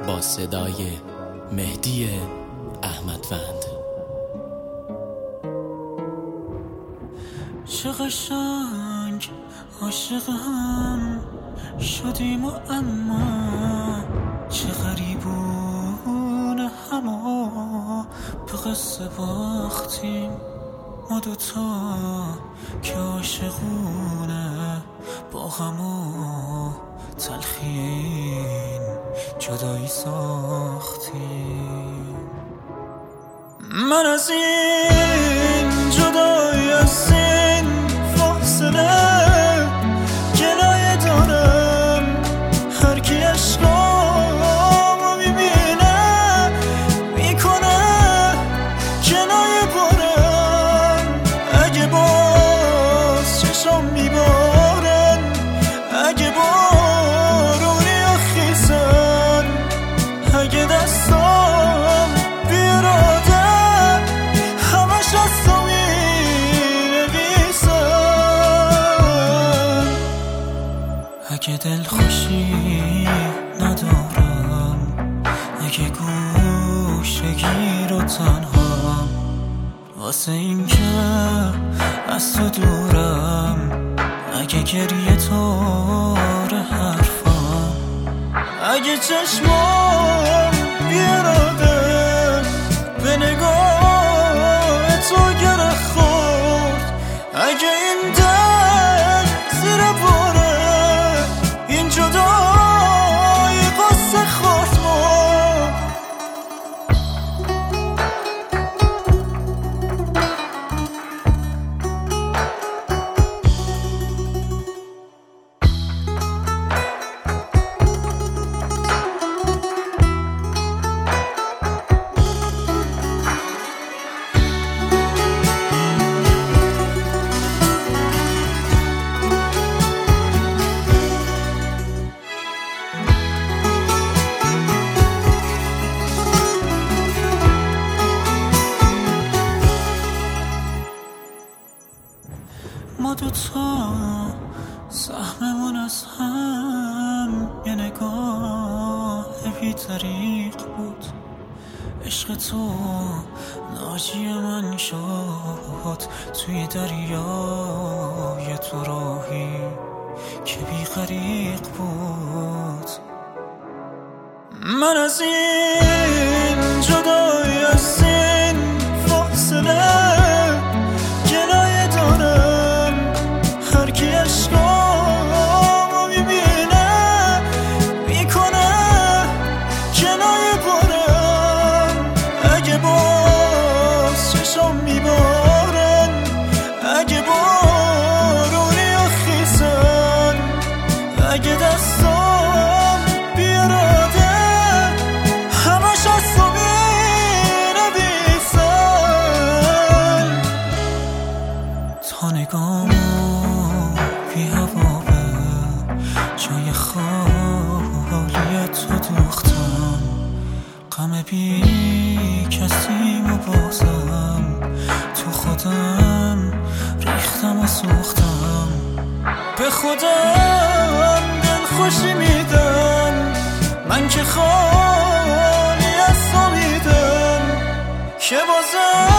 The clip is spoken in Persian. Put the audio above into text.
با صدای مهدی احمدوند. چه قشنگ عاشقم شدیم و اما چه غریبونه همه به قصه باختیم ما دوتا که عاشقونه با غم و تلخین جدایی ساختیم. من از این جدایی از این فاصله جلوی دارم، هر کی عشقامو میبینه میکنه جلوی بارم. اگه باز چشم میبارن، اگه بارونی و خیزن، اگه دستام بیراده همش از تو مینویسن. اگه دل خوشی ندارم، اگه گوشگیر و تنهام، واسه این که از تو دورم، اگه گریه تاره حرفم، اگه چشمام بیراده به نگاه تو گره خورد، اگه این دل زیر باره این جدایی قصه خورد مرد. ما دوتا سهممون از هم یه نگاه بی طریق بود. عشق تو ناجی من شد توی دریای تو راهی که بی غریق بود. من از این جدایی از این فاصله جلوی دارم، هر کی عشقامو میبینه میکنه جلوی بارم. اگه باز چشم میبارن، اگه بارونی و خیزن، اگه دستام بیراده همش از تو مینویسن. تا نگامو بی هوا به جای خالی تو دوختم، غم بی کسیم و بازم تو خودم ریختم و سوختم. به خودم دل خوشی میدم، من که خالی از تو میدم که بازم